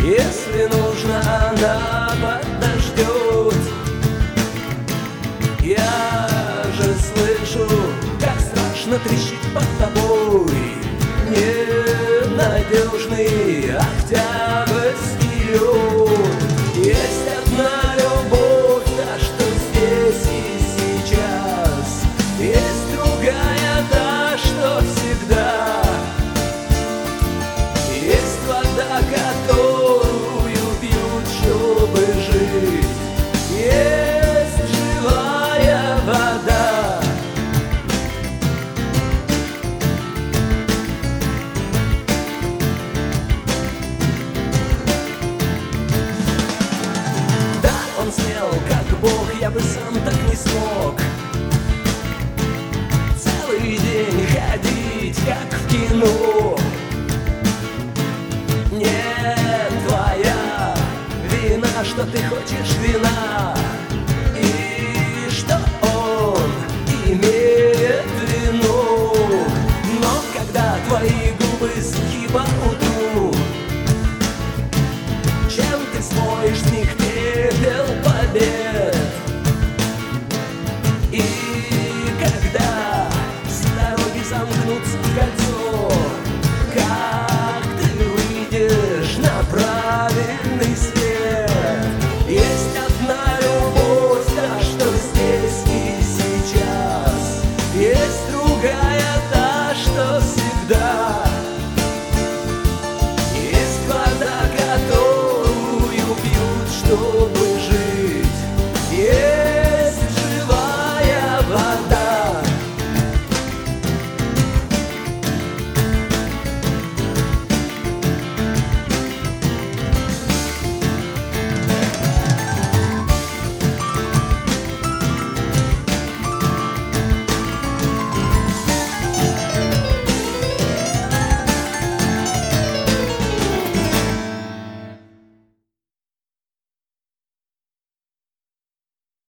Если нужно, она подождет. Я же слышу, как страшно трещит под тобой ненадежный октябрьский лед. Есть одна любовь, та, что здесь и сейчас. Есть другая, та, что всегда. Есть вода, которую пьют, чтобы жить. Есть живая вода. Да, он смел, как Бог, я бы сам так не смог. Целый день ходить, как в кино. Нет, твоя вина, что ты хочешь вина, и что он имеет вину. Но когда твои губы сухи по утру, чем ты смоешь с них пепел побед? И когда с дороги замкнутся в кольцо, как ты выйдешь на правильный свет?